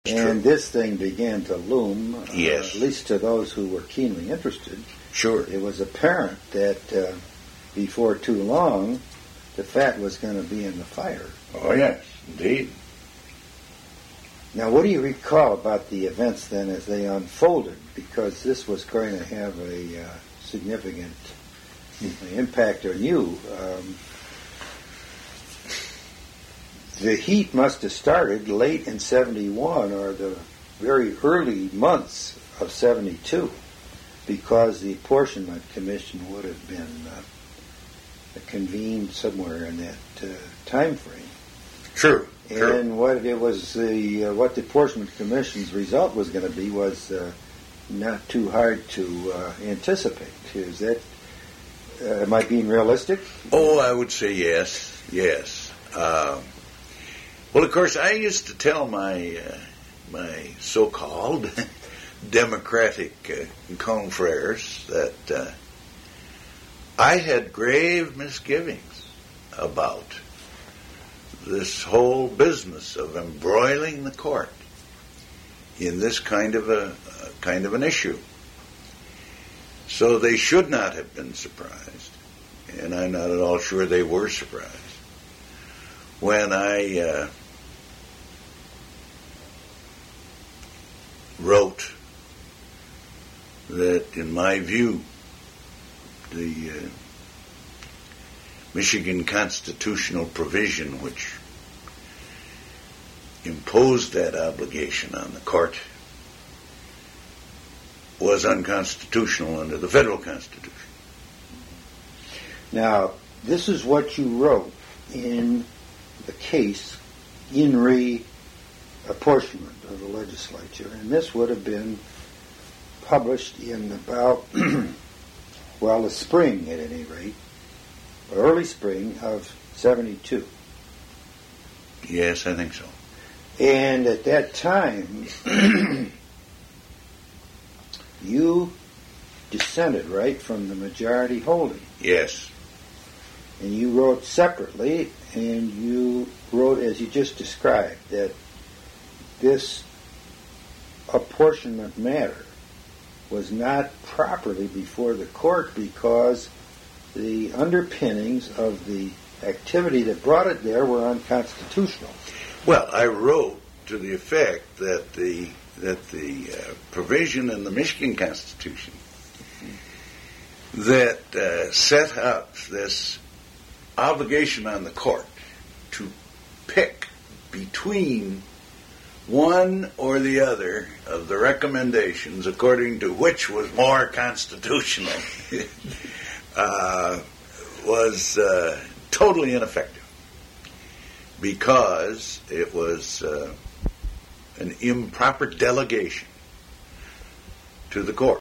And this thing began to loom, Yes. at least to those who were keenly interested. Sure. It was apparent that before too long, the fat was going to be in the fire. Oh, yes, indeed. Now, what do you recall about the events then as they unfolded? Because this was going to have a significant impact on you. The heat must have started late in 71 or the very early months of 72, because the Apportionment Commission would have been convened somewhere in that time frame. True. And what it was, what the Apportionment Commission's result was going to be was not too hard to anticipate. Is that, am I being realistic? Oh, I would say yes, yes. Well, of course, I used to tell my so-called Democratic confreres that I had grave misgivings about this whole business of embroiling the court in this kind of an issue. So they should not have been surprised, and I'm not at all sure they were surprised when I wrote that, in my view, the Michigan constitutional provision which imposed that obligation on the court was unconstitutional under the federal Constitution. Now, this is what you wrote in the case in re-apportionment of the legislature, and this would have been published in about, well, the spring at any rate, early spring of 72. Yes, I think so. And at that time, you dissented, right, from the majority holding. Yes. And you wrote separately, and you wrote, as you just described, that this apportionment matter was not properly before the court because the underpinnings of the activity that brought it there were unconstitutional. Well, I wrote to the effect that the provision in the Michigan Constitution that set up this obligation on the court to pick between one or the other of the recommendations according to which was more constitutional was totally ineffective, because it was an improper delegation to the court.